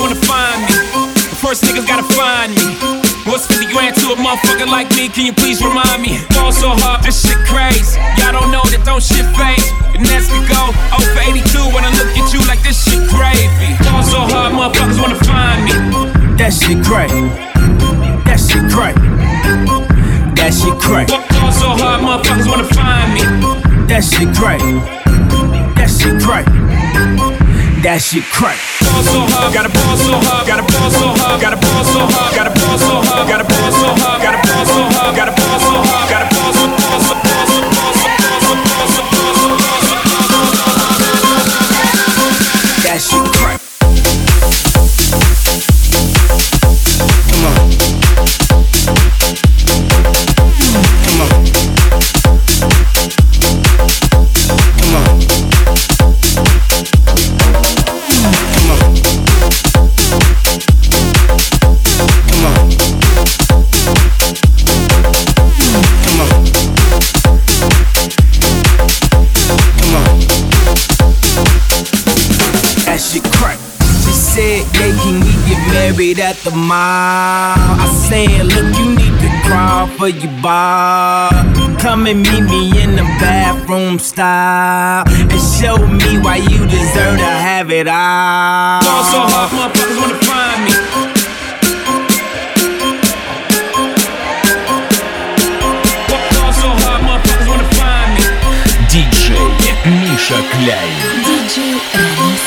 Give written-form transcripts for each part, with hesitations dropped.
wanna find me. The first niggas gotta find me. What's 50 grand to a motherfucker like me? Can you please remind me? Fall so hard, this shit crazy. Y'all don't know that don't shit phase. The Nets could go 0 for 82 when I look at you like this shit gravy. Fall so hard, motherfuckers wanna find me. That shit crack. That shit crack. That shit crack. Fall so hard, motherfuckers wanna find me. That shit crack. That shit crack. That shit crack. Ball so hard, gotta ball so hard, gotta ball so hard, gotta ball so hard, gotta ball so hard, gotta ball so hard, gotta ball so hard, gotta ball so hard, gotta ball so that shit crack. Come on. Come on. Come on. Married at the mall. I said, look, you need to crawl for your bar. Come and meet me in the bathroom style and show me why you deserve to have it all. Fall so hard, motherfuckers wanna find me. Fall so hard, motherfuckers wanna find me. DJ Misha Klein. DJ Remis.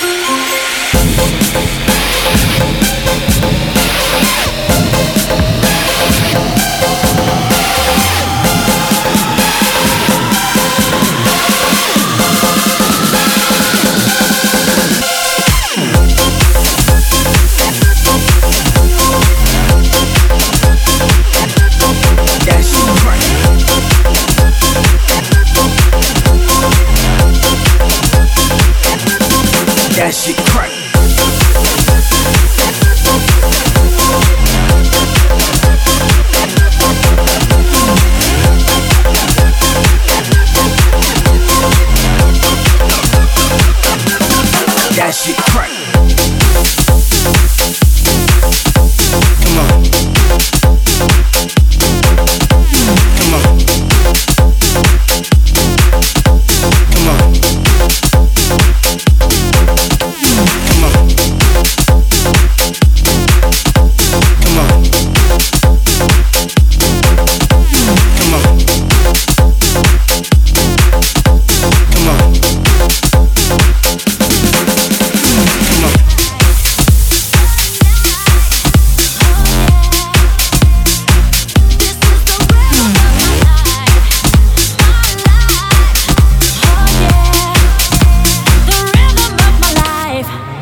That shit crack. That shit crack.